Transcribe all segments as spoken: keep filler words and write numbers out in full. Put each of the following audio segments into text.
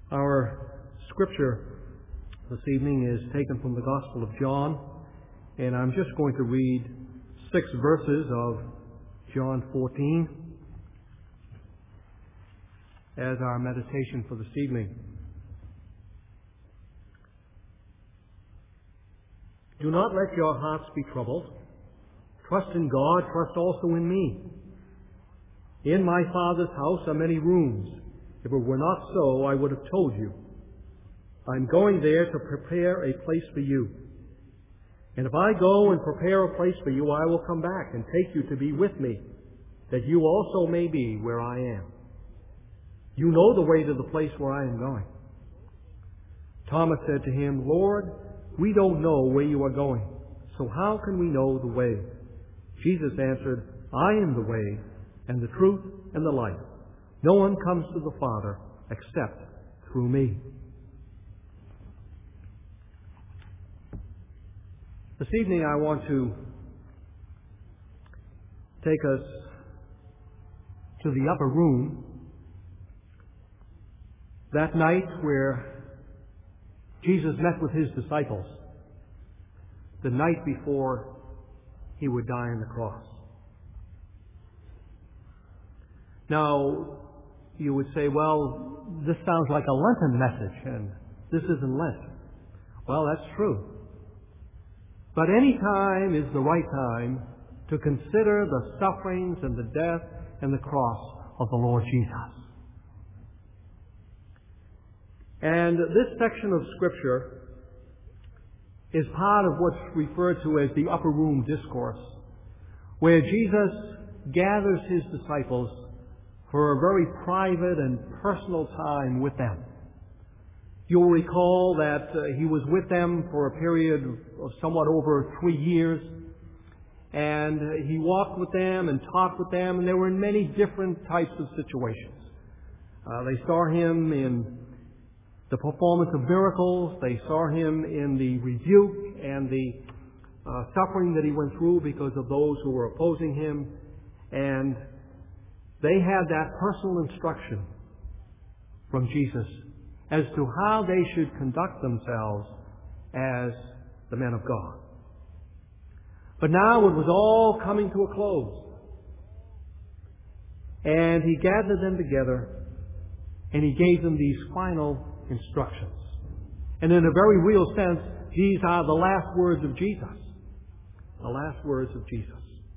Our scripture this evening is taken from the Gospel of John, and I'm just going to read six verses of John fourteen as our meditation for this evening. Do not let your hearts be troubled. Trust in God, trust also in me. In my Father's house are many rooms. If it were not so, I would have told you. I'm going there to prepare a place for you. And if I go and prepare a place for you, I will come back and take you to be with me, that you also may be where I am. You know the way to the place where I am going. Thomas said to him, Lord, we don't know where you are going, so how can we know the way? Jesus answered, I am the way, and the truth, and the life. No one comes to the Father except through me. This evening I want to take us to the upper room, that night where Jesus met with his disciples, the night before he would die on the cross. Now, you would say, well, this sounds like a Lenten message, and this isn't Lent. Well, that's true. But any time is the right time to consider the sufferings and the death and the cross of the Lord Jesus. And this section of Scripture is part of what's referred to as the Upper Room Discourse, where Jesus gathers his disciples for a very private and personal time with them. You'll recall that uh, he was with them for a period of somewhat over three years, and he walked with them and talked with them, and they were in many different types of situations. Uh, they saw him in the performance of miracles. They saw him in the rebuke and the uh, suffering that he went through because of those who were opposing him, and they had that personal instruction from Jesus as to how they should conduct themselves as the men of God. But now it was all coming to a close. And he gathered them together and he gave them these final instructions. And in a very real sense, these are the last words of Jesus. The last words of Jesus.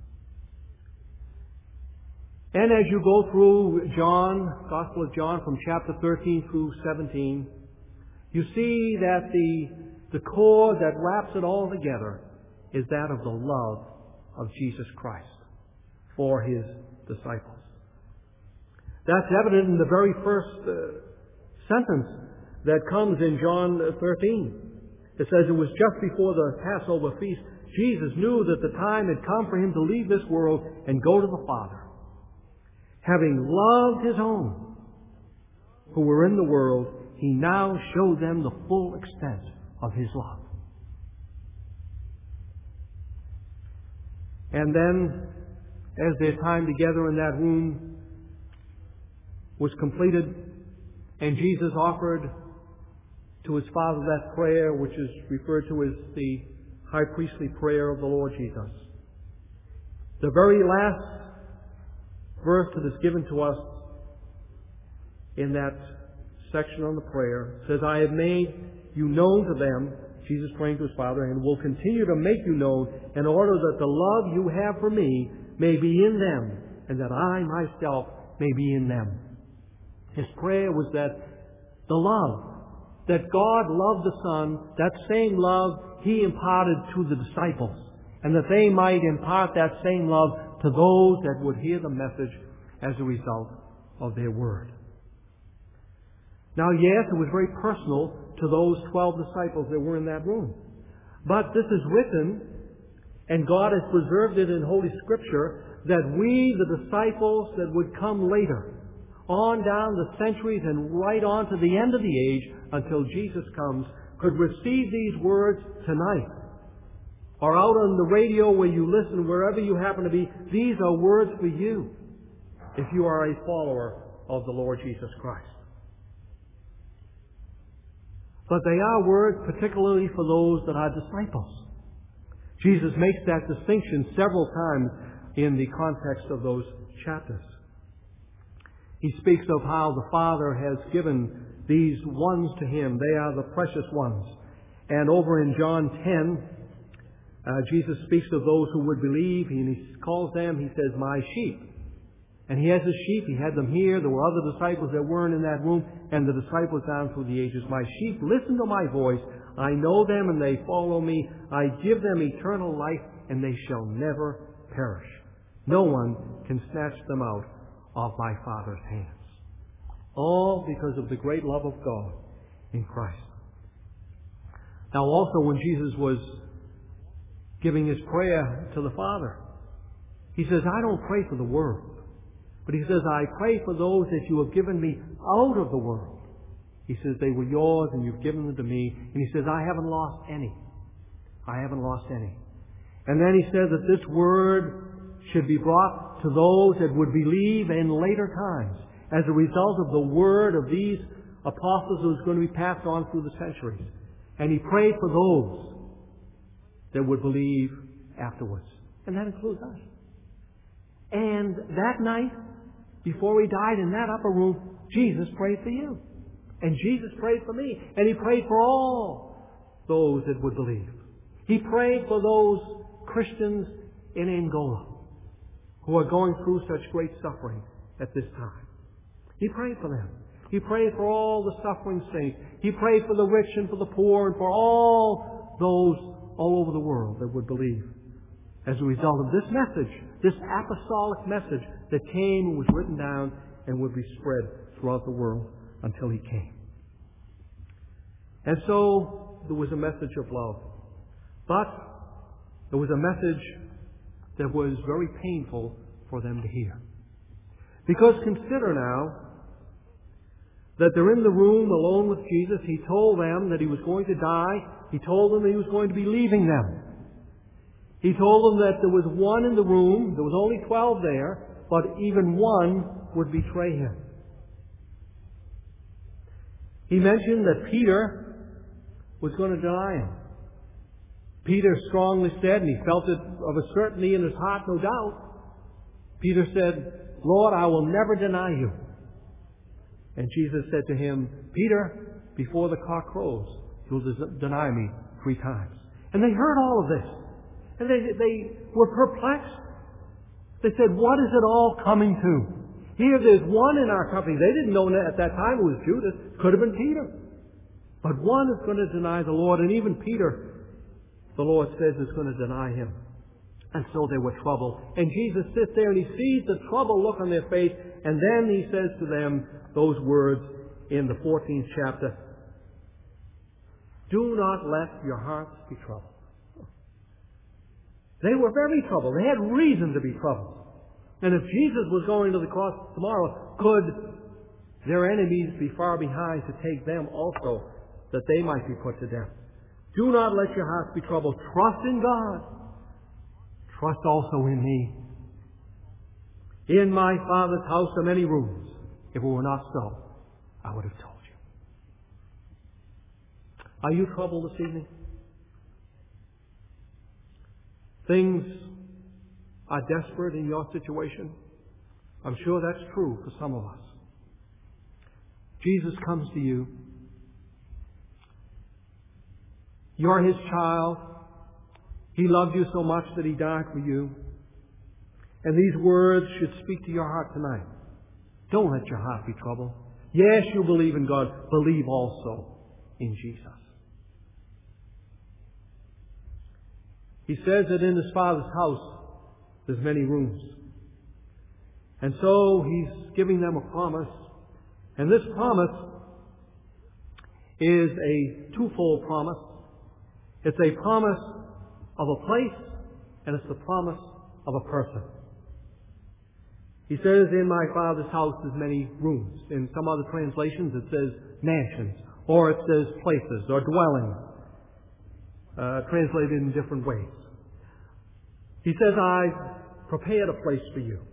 And as you go through John, Gospel of John, from chapter thirteen through seventeen, you see that the, the core that wraps it all together is that of the love of Jesus Christ for his disciples. That's evident in the very first uh, sentence that comes in John thirteen. It says, it was just before the Passover feast, Jesus knew that the time had come for him to leave this world and go to the Father. Having loved his own who were in the world, he now showed them the full extent of his love. And then, as their time together in that room was completed, and Jesus offered to his Father that prayer, which is referred to as the high priestly prayer of the Lord Jesus, the very last verse that is given to us in that section on the prayer says, I have made you known to them, Jesus praying to his Father, and will continue to make you known in order that the love you have for me may be in them, and that I myself may be in them. His prayer was that the love, that God loved the Son, that same love he imparted to the disciples, and that they might impart that same love to those that would hear the message as a result of their word. Now, yes, it was very personal to those twelve disciples that were in that room. But this is written, and God has preserved it in Holy Scripture, that we, the disciples that would come later, on down the centuries and right on to the end of the age until Jesus comes, could receive these words tonight. Or out on the radio where you listen, wherever you happen to be, these are words for you if you are a follower of the Lord Jesus Christ. but they are words particularly for those that are disciples. Jesus makes that distinction several times in the context of those chapters. He speaks of how the Father has given these ones to Him. They are the precious ones. And over in John ten, uh, Jesus speaks of those who would believe, and He calls them, He says, my sheep. And He has His sheep. He had them here. There were other disciples that weren't in that room, and the disciples down through the ages. My sheep listen to my voice. I know them, and they follow me. I give them eternal life, and they shall never perish. No one can snatch them out of my Father's hands. All because of the great love of God in Christ. Now also when Jesus was giving His prayer to the Father, He says, I don't pray for the world, but He says, I pray for those that you have given me out of the world. He says, they were yours and you've given them to me. And He says, I haven't lost any. I haven't lost any. And then He says that this word should be brought to those that would believe in later times as a result of the word of these apostles who was going to be passed on through the centuries. And He prayed for those that would believe afterwards. And that includes us. And that night, before He died in that upper room, Jesus prayed for you. And Jesus prayed for me. And He prayed for all those that would believe. He prayed for those Christians in Angola who are going through such great suffering at this time. He prayed for them. He prayed for all the suffering saints. He prayed for the rich and for the poor and for all those all over the world that would believe as a result of this message, this apostolic message that came and was written down and would be spread throughout the world until He came. And so there was a message of love. But there was a message that was very painful for them to hear. Because consider now that they're in the room alone with Jesus. He told them that He was going to die. He told them that He was going to be leaving them. He told them that there was one in the room. There was only twelve there, but even one would betray Him. He mentioned that Peter was going to deny Him. Peter strongly said, and he felt it of a certainty in his heart, no doubt. Peter said, Lord, I will never deny You. And Jesus said to him, Peter, before the cock crows, you'll deny me three times. And they heard all of this. And they, they were perplexed. They said, what is it all coming to? Here there's one in our company. They didn't know at that time it was Judas. It could have been Peter. But one is going to deny the Lord. And even Peter, the Lord says, is going to deny Him. And so they were troubled. And Jesus sits there and He sees the troubled look on their face. And then He says to them those words in the fourteenth chapter, do not let your hearts be troubled. They were very troubled. They had reason to be troubled. And if Jesus was going to the cross tomorrow, could their enemies be far behind to take them also, that they might be put to death? Do not let your hearts be troubled. Trust in God. Trust also in me. In my Father's house are many rooms. If it were not so, I would have told you. Are you troubled this evening? Things are desperate in your situation. I'm sure that's true for some of us. Jesus comes to you. You're His child. He loved you so much that He died for you. And these words should speak to your heart tonight. Don't let your heart be troubled. Yes, you believe in God. Believe also in Jesus. He says that in His Father's house there's many rooms. And so He's giving them a promise. And this promise is a twofold promise. It's a promise of a place, and it's the promise of a person. He says, in my Father's house there's many rooms. In some other translations it says mansions, or it says places, or dwellings, uh, translated in different ways. He says, I've prepared a place for you.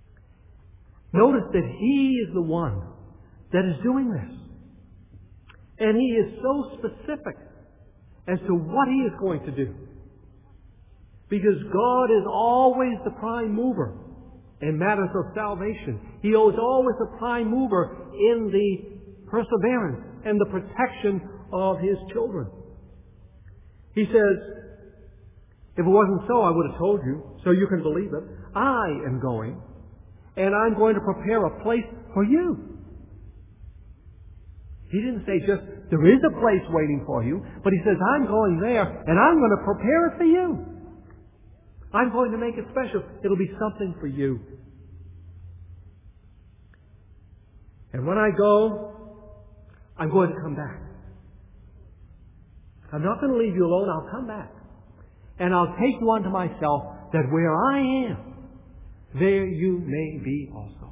Notice that He is the one that is doing this. And He is so specific as to what He is going to do. Because God is always the prime mover in matters of salvation. He is always the prime mover in the perseverance and the protection of His children. He says, if it wasn't so, I would have told you, so you can believe it. I am going, and I'm going to prepare a place for you. He didn't say just, there is a place waiting for you, but He says, I'm going there, and I'm going to prepare it for you. I'm going to make it special. It'll be something for you. And when I go, I'm going to come back. I'm not going to leave you alone. I'll come back. And I'll take you unto myself, that where I am, there you may be also.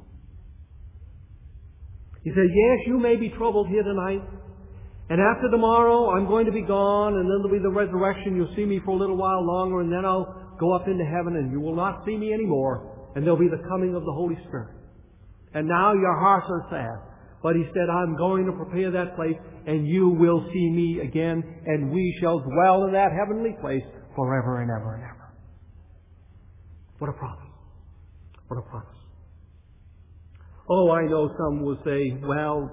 He said, yes, you may be troubled here tonight. And after tomorrow, I'm going to be gone, and then there'll be the resurrection. You'll see me for a little while longer, and then I'll go up into heaven, and you will not see me anymore. And there'll be the coming of the Holy Spirit. And now your hearts are sad. But He said, I'm going to prepare that place, and you will see me again, and we shall dwell in that heavenly place forever and ever and ever. What a promise. What a promise. Oh, I know some will say, well,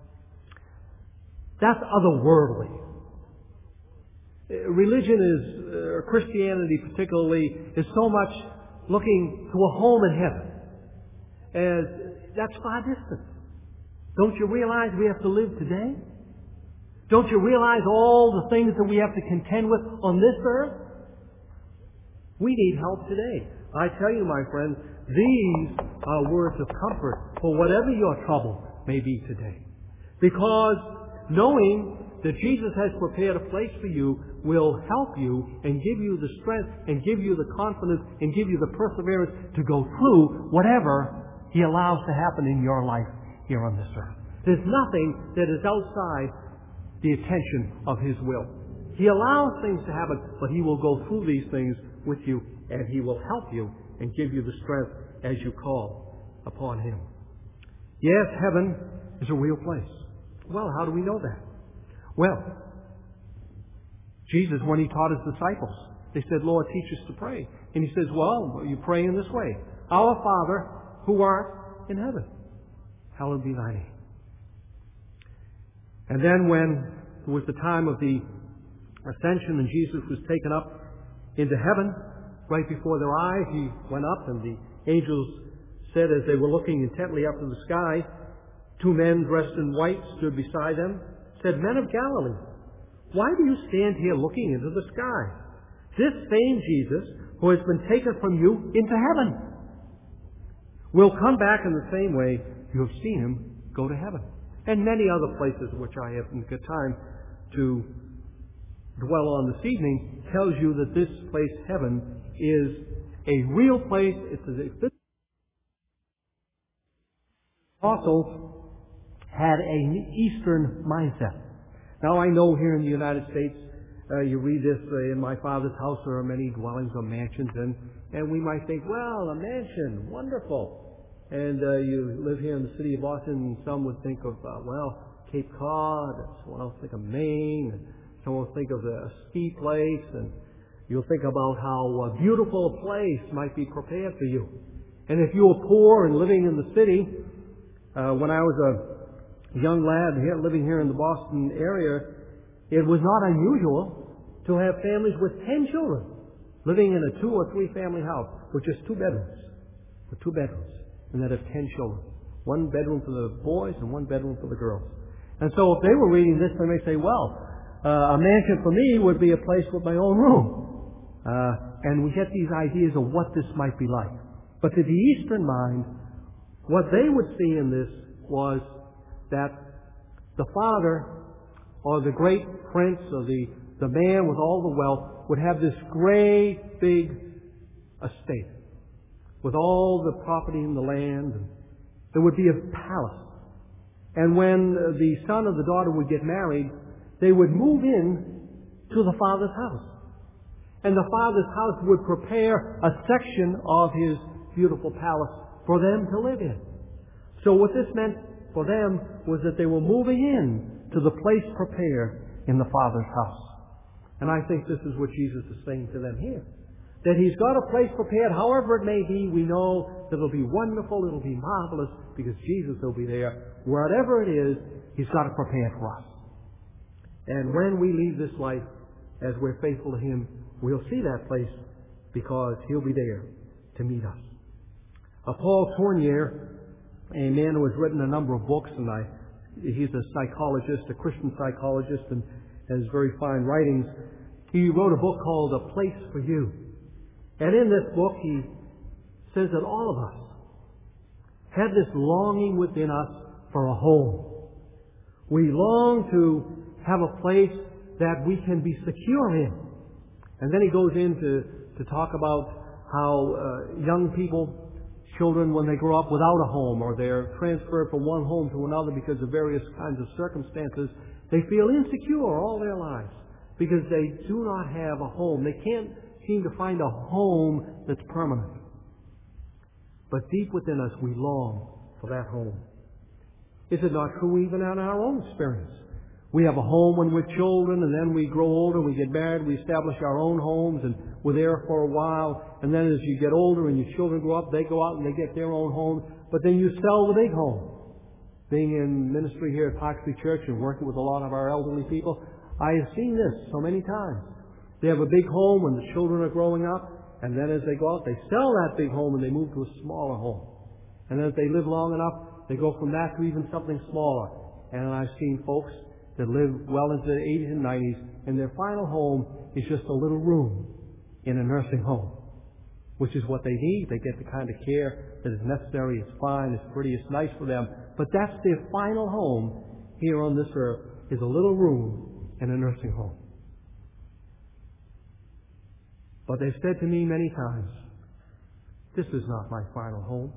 that's otherworldly. Religion is, or Christianity particularly, is so much looking to a home in heaven. And that's far distant. Don't you realize we have to live today? Don't you realize all the things that we have to contend with on this earth? We need help today. I tell you, my friends, these are words of comfort for whatever your trouble may be today. Because knowing that Jesus has prepared a place for you will help you and give you the strength and give you the confidence and give you the perseverance to go through whatever He allows to happen in your life here on this earth. There's nothing that is outside the attention of His will. He allows things to happen, but He will go through these things with you, and He will help you and give you the strength as you call upon Him. Yes, heaven is a real place. Well, how do we know that? Well, Jesus, when He taught His disciples, they said, Lord, teach us to pray. And He says, well, you pray in this way. Our Father, who art in heaven, hallowed be thy name. And then when it was the time of the ascension and Jesus was taken up into heaven, right before their eyes, He went up, and the angels said as they were looking intently up to the sky, two men dressed in white stood beside them, said, Men of Galilee, why do you stand here looking into the sky? This same Jesus, who has been taken from you into heaven, will come back in the same way you have seen Him go to heaven. And many other places which I haven't got time to dwell on this evening tells you that this place, heaven, is a real place. It's a, apostles had an Eastern mindset. Now I know here in the United States, uh, you read this, uh, in my Father's house there are many dwellings or mansions, and, and we might think, well, a mansion, wonderful. And uh, you live here in the city of Boston, some would think of, uh, well, Cape Cod, someone else think of Maine, and someone will think of a ski place, and you'll think about how a beautiful place might be prepared for you. And if you were poor and living in the city, uh, when I was a young lad here, living here in the Boston area, it was not unusual to have families with ten children living in a two or three family house with just two bedrooms, with two bedrooms, and that have ten children. One bedroom for the boys and one bedroom for the girls. And so if they were reading this, they may say, well, uh, a mansion for me would be a place with my own room. Uh, and we get these ideas of what this might be like. But to the Eastern mind, what they would see in this was that the father or the great prince or the, the man with all the wealth would have this great big estate with all the property in the land. There would be a palace. And when the son or the daughter would get married, they would move in to the father's house. And the father's house would prepare a section of his beautiful palace for them to live in. So what this meant for them was that they were moving in to the place prepared in the Father's house. And I think this is what Jesus is saying to them here. That He's got a place prepared, however it may be, we know that it'll be wonderful, it'll be marvelous, because Jesus will be there. Whatever it is, He's got it prepared for us. And when we leave this life, as we're faithful to Him, we'll see that place, because He'll be there to meet us. Uh, Paul Tournier, a man who has written a number of books, and I, he's a psychologist, a Christian psychologist, and has very fine writings. He wrote a book called A Place for You. And in this book, he says that all of us have this longing within us for a home. We long to have a place that we can be secure in. And then he goes in to, to talk about how uh, young people, children, when they grow up without a home, or they're transferred from one home to another because of various kinds of circumstances, they feel insecure all their lives because they do not have a home. They can't seem to find a home that's permanent. But deep within us, we long for that home. Is it not true even in our own experience? We have a home when we're children, and then we grow older, we get married, we establish our own homes, and we're there for a while. And then as you get older and your children grow up, they go out and they get their own homes. But then you sell the big home. Being in ministry here at Park Street Church and working with a lot of our elderly people, I have seen this so many times. They have a big home when the children are growing up, and then as they go out, they sell that big home and they move to a smaller home. And then as they live long enough, they go from that to even something smaller. And I've seen folks that live well into their eighties and nineties, and their final home is just a little room in a nursing home, which is what they need. They get the kind of care that is necessary. It's fine, it's pretty, it's nice for them. But that's their final home here on this earth, is a little room in a nursing home. But they've said to me many times, this is not my final home.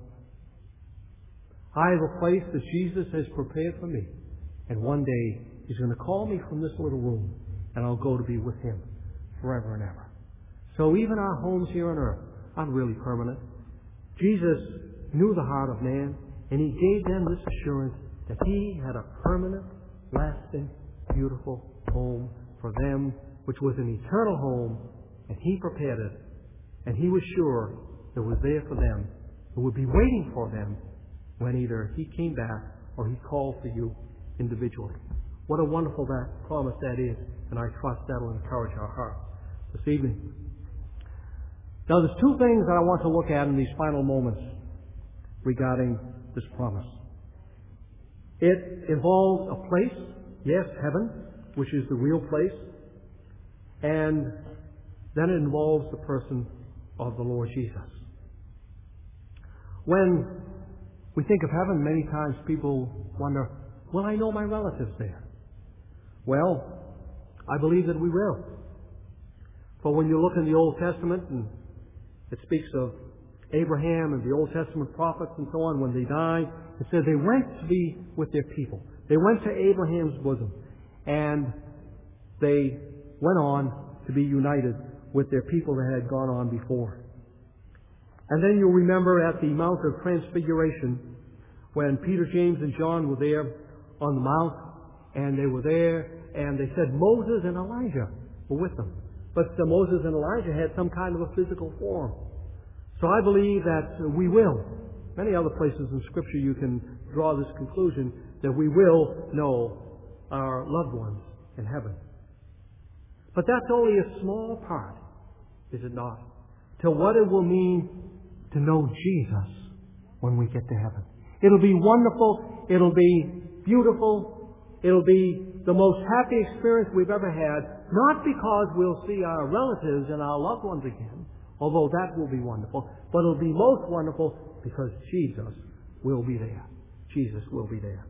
I have a place that Jesus has prepared for me. And one day, He's going to call me from this little room, and I'll go to be with Him forever and ever. So even our homes here on earth aren't really permanent. Jesus knew the heart of man, and He gave them this assurance that He had a permanent, lasting, beautiful home for them, which was an eternal home, and He prepared it, and He was sure it was there for them. It would be waiting for them when either He came back or He called for you individually. What a wonderful that promise that is, and I trust that will encourage our hearts this evening. Now, there's two things that I want to look at in these final moments regarding this promise. It involves a place, yes, heaven, which is the real place, and then it involves the person of the Lord Jesus. When we think of heaven, many times people wonder, will I know my relatives there? Well, I believe that we will. For when you look in the Old Testament, and it speaks of Abraham and the Old Testament prophets and so on, when they died, it says they went to be with their people. They went to Abraham's bosom, and they went on to be united with their people that had gone on before. And then you'll remember at the Mount of Transfiguration, when Peter, James, and John were there on the mount, and they were there, and they said Moses and Elijah were with them. But the Moses and Elijah had some kind of a physical form. So I believe that we will. Many other places in Scripture you can draw this conclusion, that we will know our loved ones in heaven. But that's only a small part, is it not, to what it will mean to know Jesus when we get to heaven. It'll be wonderful. It'll be beautiful. It'll be the most happy experience we've ever had, not because we'll see our relatives and our loved ones again, although that will be wonderful, but it'll be most wonderful because Jesus will be there. Jesus will be there.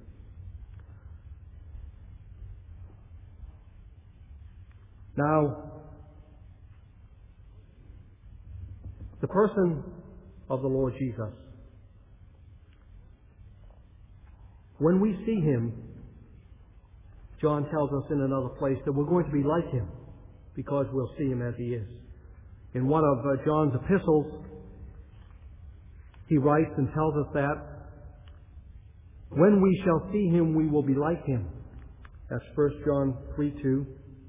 Now, the person of the Lord Jesus, when we see Him, John tells us in another place that we're going to be like Him because we'll see Him as He is. In one of uh, John's epistles, he writes and tells us that when we shall see Him, we will be like Him, That's First John three two.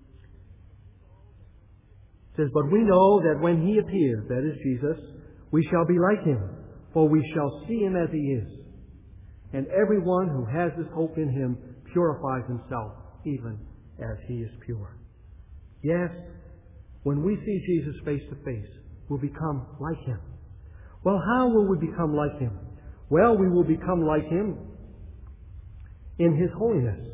It says, "But we know that when He appears," that is Jesus, "we shall be like Him, for we shall see Him as He is. And everyone who has this hope in Him purifies himself, even as He is pure." Yes, when we see Jesus face to face, we'll become like Him. Well, how will we become like Him? Well, we will become like Him in His holiness.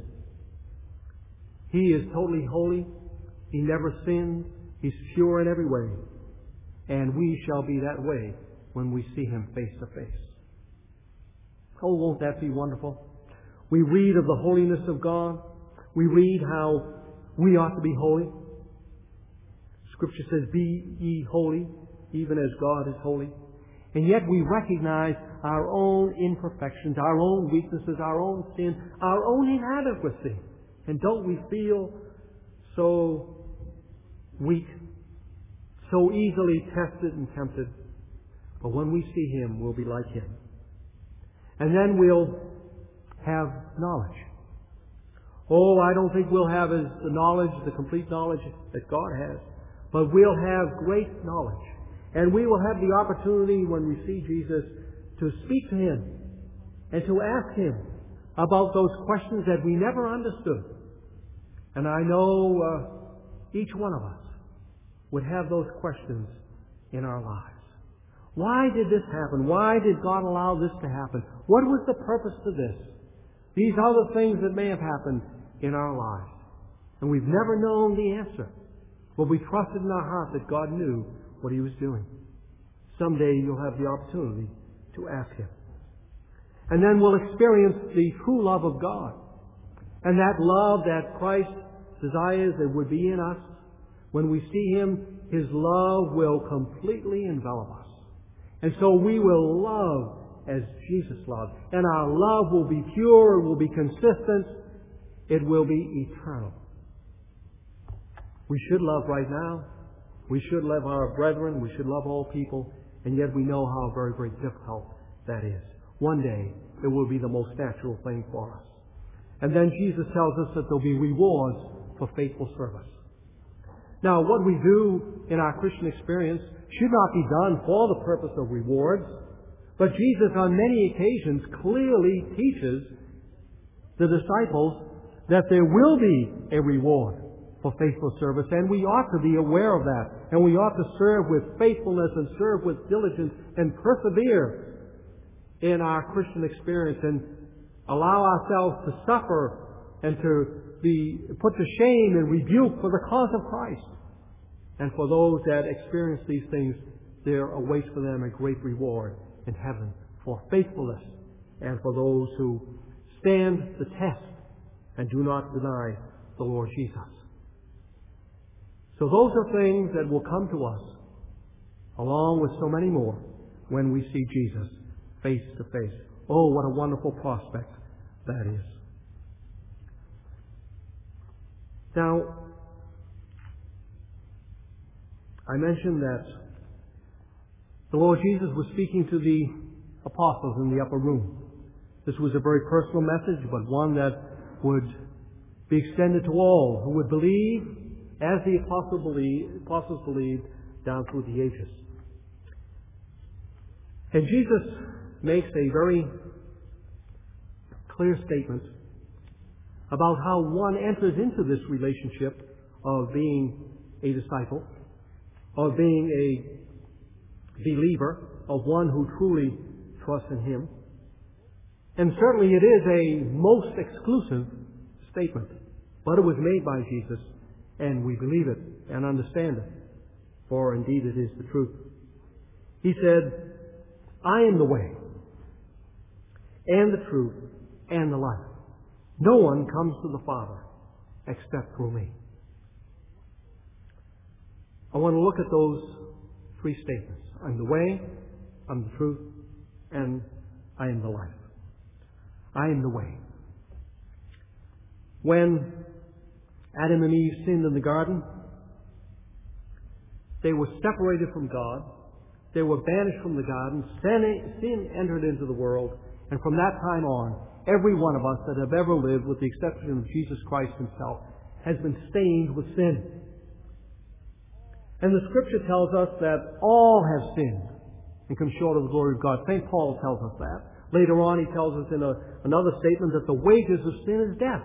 He is totally holy. He never sins. He's pure in every way. And we shall be that way when we see Him face to face. Oh, won't that be wonderful? We read of the holiness of God. We read how we ought to be holy. Scripture says, "Be ye holy, even as God is holy." And yet we recognize our own imperfections, our own weaknesses, our own sin, our own inadequacy. And don't we feel so weak, so easily tested and tempted? But when we see Him, we'll be like Him. And then we'll have knowledge. Oh, I don't think we'll have as the knowledge, the complete knowledge that God has. But we'll have great knowledge. And we will have the opportunity when we see Jesus to speak to Him and to ask Him about those questions that we never understood. And I know uh, each one of us would have those questions in our lives. Why did this happen? Why did God allow this to happen? What was the purpose to this? These are the things that may have happened in our lives. And we've never known the answer. But we trusted in our heart that God knew what He was doing. Someday you'll have the opportunity to ask Him. And then we'll experience the true love of God. And that love that Christ desires that would be in us. When we see Him, His love will completely envelop us. And so we will love as Jesus loved. And our love will be pure, it will be consistent, it will be eternal. We should love right now. We should love our brethren. We should love all people. And yet we know how very, very difficult that is. One day, it will be the most natural thing for us. And then Jesus tells us that there will be rewards for faithful service. Now, what we do in our Christian experience should not be done for the purpose of rewards. But Jesus, on many occasions, clearly teaches the disciples that there will be a reward for faithful service, and we ought to be aware of that. And we ought to serve with faithfulness and serve with diligence and persevere in our Christian experience and allow ourselves to suffer and to be put to shame and rebuke for the cause of Christ. And for those that experience these things, there awaits for them a great reward in heaven for faithfulness and for those who stand the test and do not deny the Lord Jesus. So those are things that will come to us, along with so many more, when we see Jesus face to face. Oh, what a wonderful prospect that is. Now, I mentioned that the Lord Jesus was speaking to the apostles in the upper room. This was a very personal message, but one that would be extended to all who would believe as the apostles believed, apostles believed down through the ages. And Jesus makes a very clear statement about how one enters into this relationship of being a disciple, of being a believer, of one who truly trusts in Him. And certainly it is a most exclusive statement, but it was made by Jesus, and we believe it and understand it, for indeed it is the truth. He said, "I am the way, and the truth, and the life. No one comes to the Father except through me." I want to look at those three statements. I'm the way, I'm the truth, and I am the life. I am the way. When Adam and Eve sinned in the garden, they were separated from God. They were banished from the garden. Sin, sin entered into the world. And from that time on, every one of us that have ever lived, with the exception of Jesus Christ himself, has been stained with sin. And the Scripture tells us that all have sinned and come short of the glory of God. Saint Paul tells us that. Later on, he tells us in a, another statement that the wages of sin is death.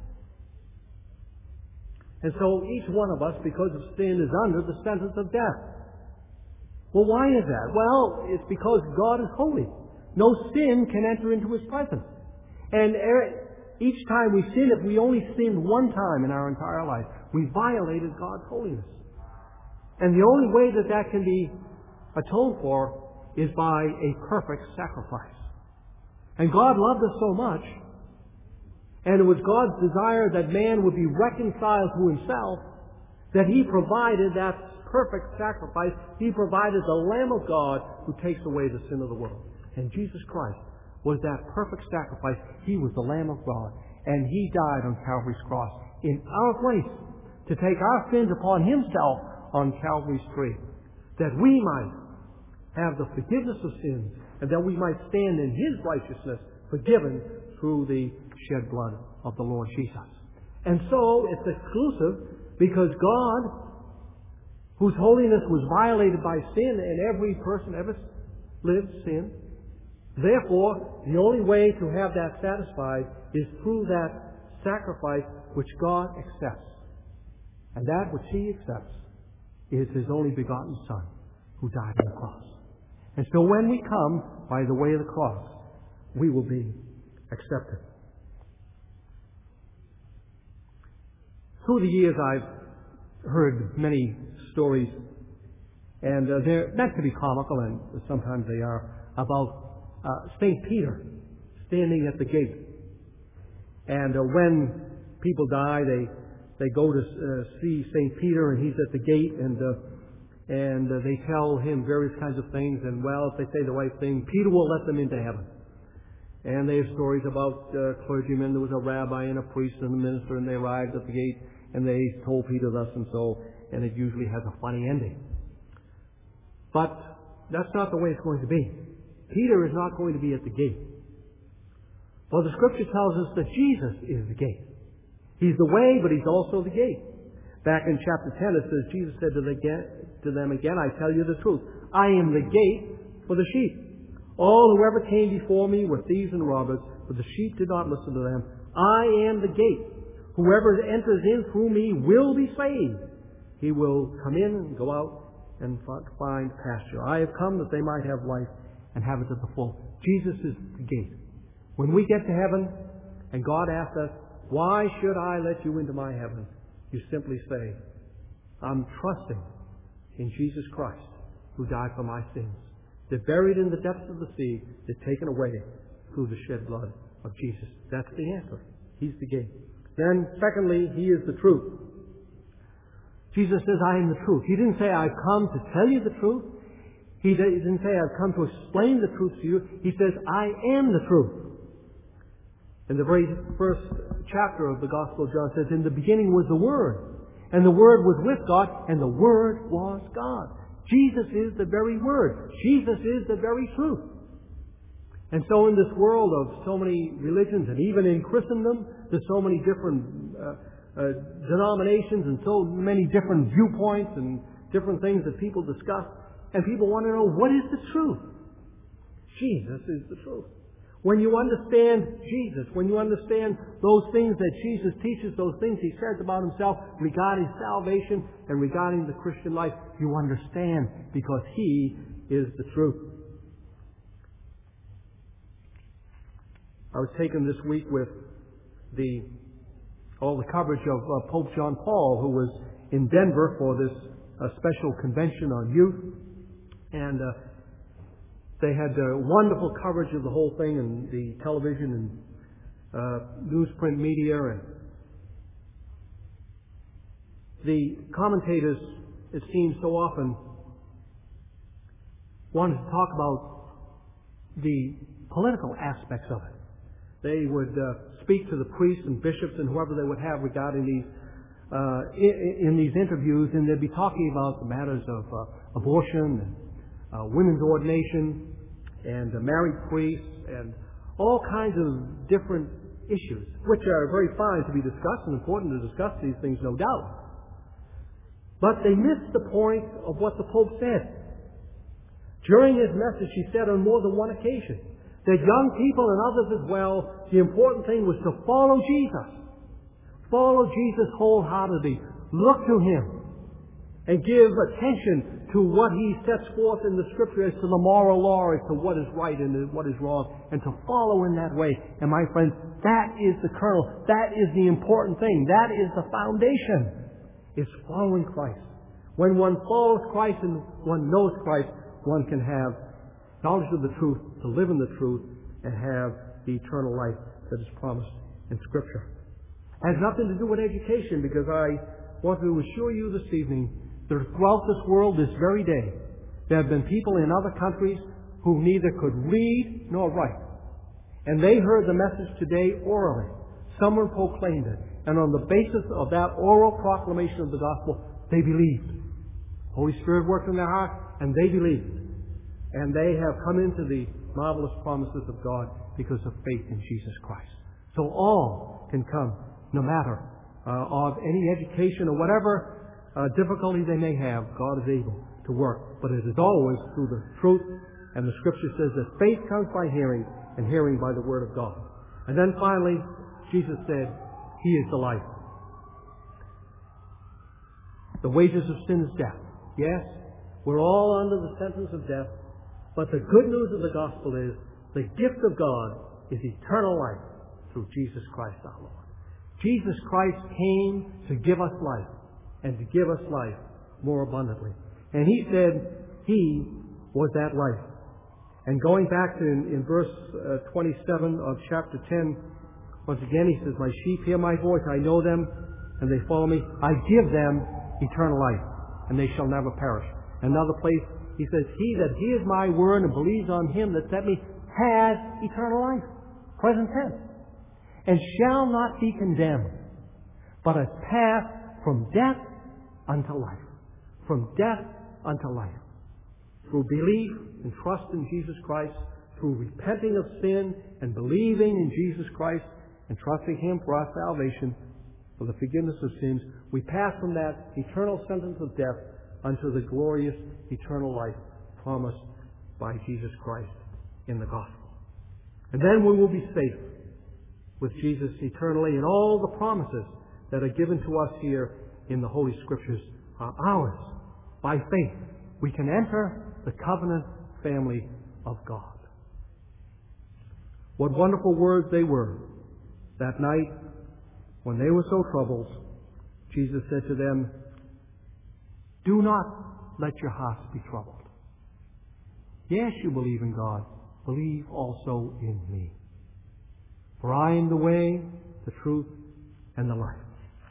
And so each one of us, because of sin, is under the sentence of death. Well, why is that? Well, it's because God is holy. No sin can enter into His presence. And each time we sin, if we only sinned one time in our entire life, we violated God's holiness. And the only way that that can be atoned for is by a perfect sacrifice. And God loved us so much, and it was God's desire that man would be reconciled to Himself, that He provided that perfect sacrifice. He provided the Lamb of God who takes away the sin of the world. And Jesus Christ was that perfect sacrifice. He was the Lamb of God. And He died on Calvary's cross in our place to take our sins upon Himself on Calvary's tree, that we might have the forgiveness of sins, and that we might stand in His righteousness, forgiven through the shed blood of the Lord Jesus. And so it's exclusive, because God, whose holiness was violated by sin, and every person ever lived sin, therefore the only way to have that satisfied is through that sacrifice which God accepts. And that which He accepts is His only begotten Son, who died on the cross. And so when we come by the way of the cross, we will be accepted. Through the years, I've heard many stories, and uh, they're meant to be comical, and sometimes they are, about uh, Saint Peter standing at the gate. And uh, when people die, they they go to uh, see Saint Peter, and he's at the gate, and uh, and uh, they tell him various kinds of things, and well, if they say the right thing, Peter will let them into heaven. And they have stories about uh, clergymen. There was a rabbi and a priest and a minister, and they arrived at the gate, and they told Peter thus and so, and it usually has a funny ending. But that's not the way it's going to be. Peter is not going to be at the gate. Well, the Scripture tells us that Jesus is the gate. He's the way, but He's also the gate. Back in chapter ten, it says, Jesus said to, the, to them again, I tell you the truth. I am the gate for the sheep. All who ever came before me were thieves and robbers, but the sheep did not listen to them. I am the gate. Whoever enters in through me will be saved. He will come in and go out and find pasture. I have come that they might have life and have it to the full. Jesus is the gate. When we get to heaven and God asks us, why should I let you into my heaven? You simply say, I'm trusting in Jesus Christ, who died for my sins. They're buried in the depths of the sea. They're taken away through the shed blood of Jesus. That's the answer. He's the gate. Then, secondly, He is the truth. Jesus says, I am the truth. He didn't say, I've come to tell you the truth. He didn't say, I've come to explain the truth to you. He says, I am the truth. In the very first chapter of the Gospel of John, it says, in the beginning was the Word, and the Word was with God, and the Word was God. Jesus is the very Word. Jesus is the very truth. And so in this world of so many religions, and even in Christendom, there's so many different uh, uh, denominations and so many different viewpoints and different things that people discuss, and people want to know, what is the truth? Jesus is the truth. When you understand Jesus, when you understand those things that Jesus teaches, those things He says about Himself regarding salvation and regarding the Christian life, you understand, because He is the truth. I was taken this week with the all the coverage of uh, Pope John Paul, who was in Denver for this uh, special convention on youth, and uh, they had uh, wonderful coverage of the whole thing in the television and uh, newsprint media, and the commentators, it seems so often, wanted to talk about the political aspects of it. They would uh, speak to the priests and bishops and whoever they would have regarding these uh, in, in these interviews, and they'd be talking about the matters of uh, abortion and uh, women's ordination and uh, married priests and all kinds of different issues, which are very fine to be discussed and important to discuss these things, no doubt. But they missed the point of what the Pope said. During his message, he said on more than one occasion that young people and others as well, the important thing was to follow Jesus. Follow Jesus wholeheartedly. Look to Him. And give attention to what He sets forth in the Scripture as to the moral law, as to what is right and what is wrong, and to follow in that way. And my friends, that is the kernel. That is the important thing. That is the foundation. It's following Christ. When one follows Christ and one knows Christ, one can have knowledge of the truth, to live in the truth, and have the eternal life that is promised in Scripture. It has nothing to do with education, because I want to assure you this evening that throughout this world this very day, there have been people in other countries who neither could read nor write. And they heard the message today orally. Someone proclaimed it. And on the basis of that oral proclamation of the gospel, they believed. Holy Spirit worked in their heart, and they believed. And they have come into the marvelous promises of God because of faith in Jesus Christ. So all can come, no matter uh, of any education or whatever uh, difficulty they may have. God is able to work. But it is always through the truth. And the Scripture says that faith comes by hearing, and hearing by the Word of God. And then finally, Jesus said, He is the life. The wages of sin is death. Yes, we're all under the sentence of death. But the good news of the gospel is the gift of God is eternal life through Jesus Christ our Lord. Jesus Christ came to give us life, and to give us life more abundantly. And He said He was that life. And going back to in, in verse uh, twenty-seven of chapter ten, once again He says, My sheep hear my voice, I know them, and they follow me. I give them eternal life, and they shall never perish. Another place, He says, He that hears my word and believes on Him that sent me has eternal life. Present tense. And shall not be condemned, but has passed from death unto life. From death unto life. Through belief and trust in Jesus Christ, through repenting of sin and believing in Jesus Christ and trusting Him for our salvation, for the forgiveness of sins, we pass from that eternal sentence of death unto the glorious eternal life promised by Jesus Christ in the gospel. And then we will be safe with Jesus eternally, and all the promises that are given to us here in the Holy Scriptures are ours. By faith, we can enter the covenant family of God. What wonderful words they were. That night, when they were so troubled, Jesus said to them, Do not let your hearts be troubled. Yes, you believe in God. Believe also in me. For I am the way, the truth, and the life.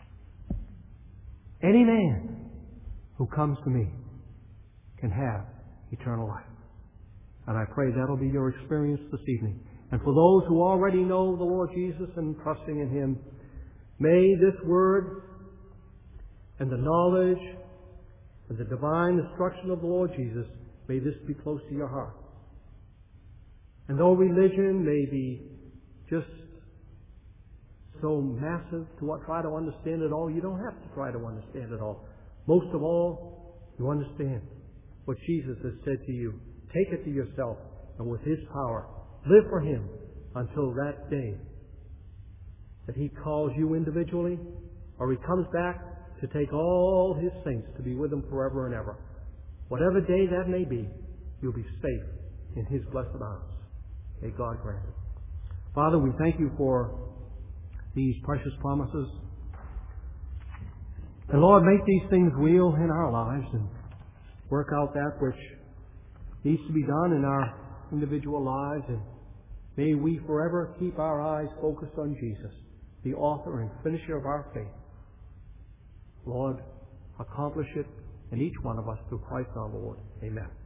Any man who comes to me can have eternal life. And I pray that'll be your experience this evening. And for those who already know the Lord Jesus and trusting in Him, may this word and the knowledge and the divine instruction of the Lord Jesus, may this be close to your heart. And though religion may be just so massive to try to understand it all, you don't have to try to understand it all. Most of all, you understand what Jesus has said to you. Take it to yourself, and with His power, live for Him until that day that He calls you individually, or He comes back to take all His saints to be with Him forever and ever. Whatever day that may be, you'll be safe in His blessed arms. May God grant it. Father, we thank You for these precious promises. And Lord, make these things real in our lives and work out that which needs to be done in our individual lives. And may we forever keep our eyes focused on Jesus, the author and finisher of our faith. Lord, accomplish it in each one of us through Christ our Lord. Amen.